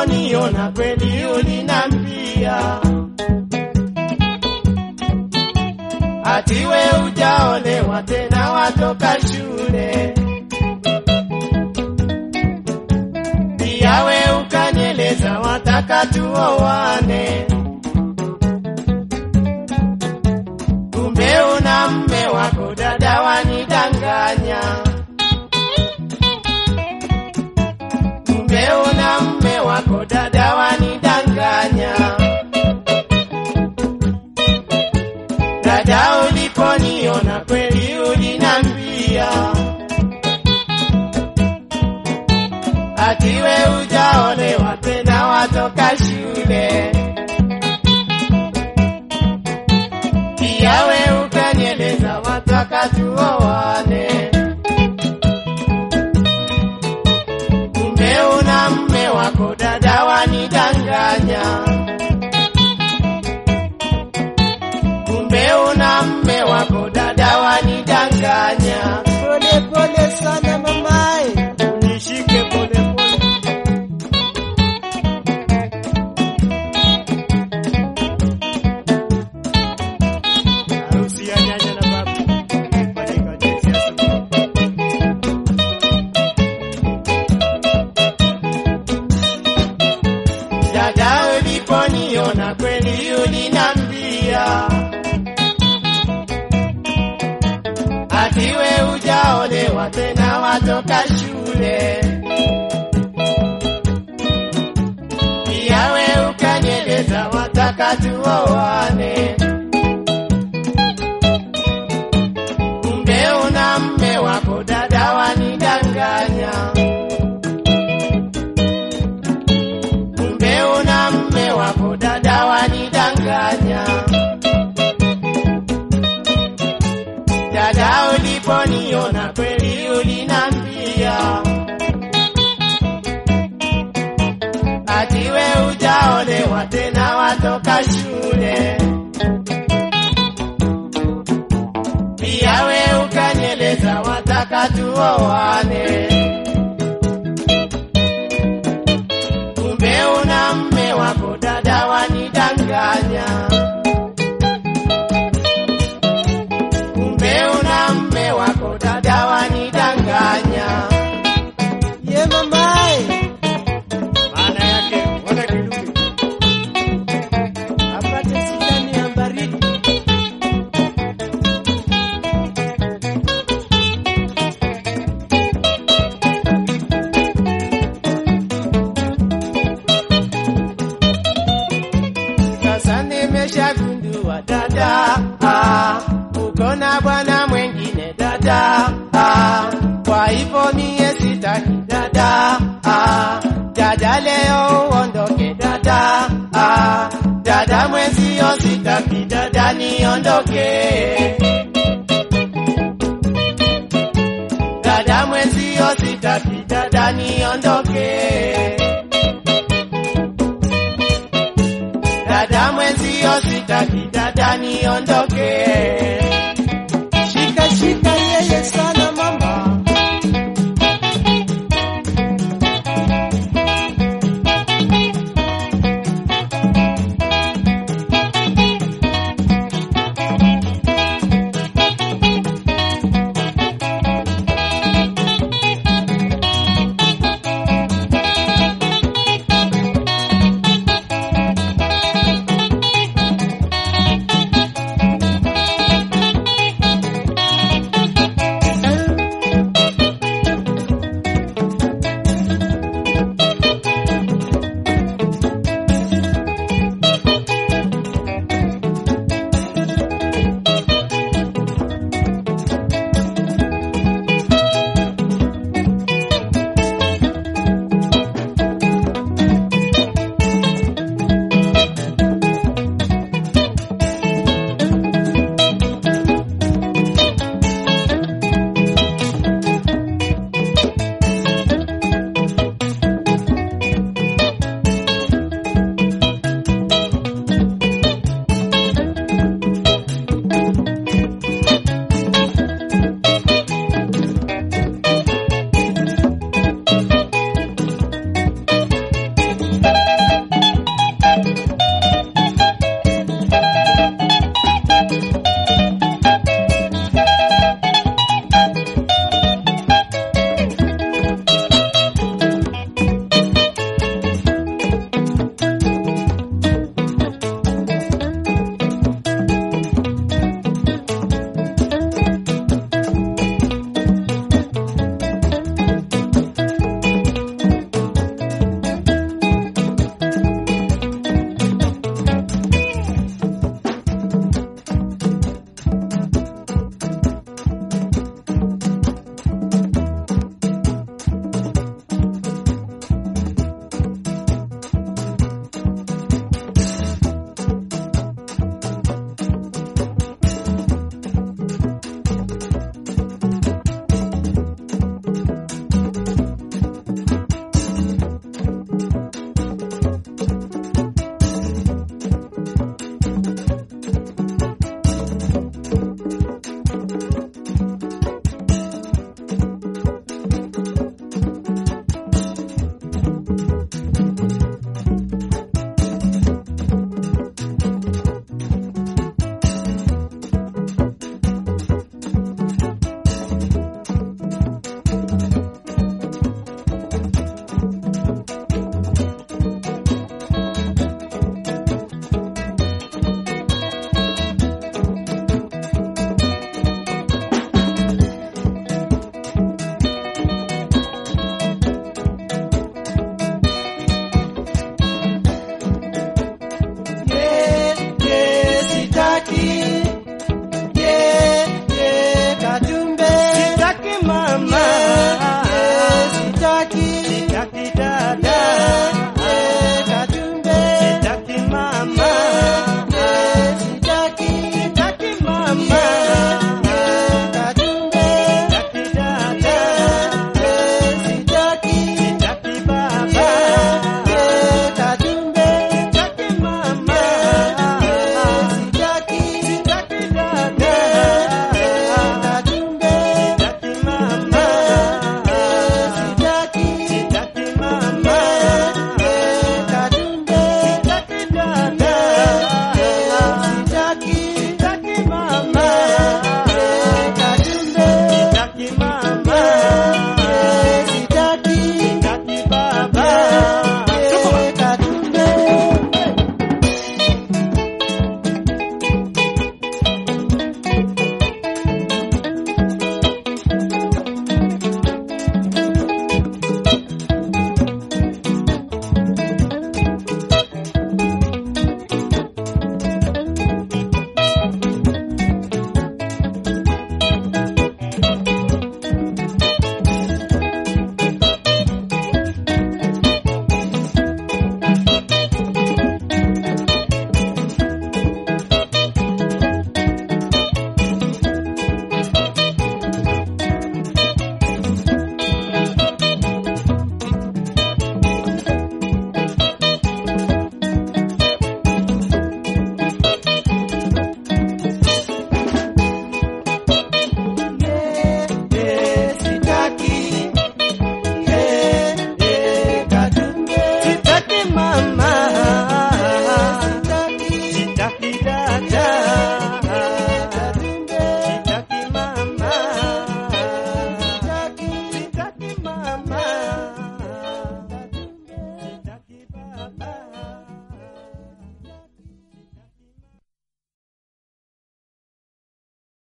uliponiona kweli ulinambia ati we hujaolewa tena watoka shule. Pia we ukanieleza wataka tuoane. Kumbe una mme wako dada wanidanganya. Kumbe una mme wako dada wanidanganya. Dada uliponiona kweli ulinambia ati we hujaolewa tena watoka shule. Pia we ukanieleza wataka tuoane. Kumbe una mme wako dada wanidanganya. Kumbe una mme wako dada wanidanganya. Pole pole sana mamae. Nishike pole pole. Harusi ya nyanya na babu ifanyika jinsi ya sasa. Dada uliponiona kweli ulinambia ati we hujaolewa tena watoka shule. Pia we ukanieleza wataka tuoane. Kumbe una mme wako dada wanidanganya. Kumbe una mme wako dada wanidanganya. Dada uliponiona kweli ulinambia ati we hujaolewa tena watoka shule. Pia we ukanieleza wataka tuoane. Kumbe una mme wako dada wanidanganya. Kumbe una mme wako dada wanidanganya. Ye mamae. Maana yake wana kidume Apate sindani ya baridi. sasa nimeshagundua dada, uko na bwana mwengine dada, kwa hivyo mie sitaki dada, dada leo uondoke dada, dada mwenzio sitaki dada niondoke. Dada mwenzio sitaki dada niondoke. Dada mwenzio sitaki dada niondoke.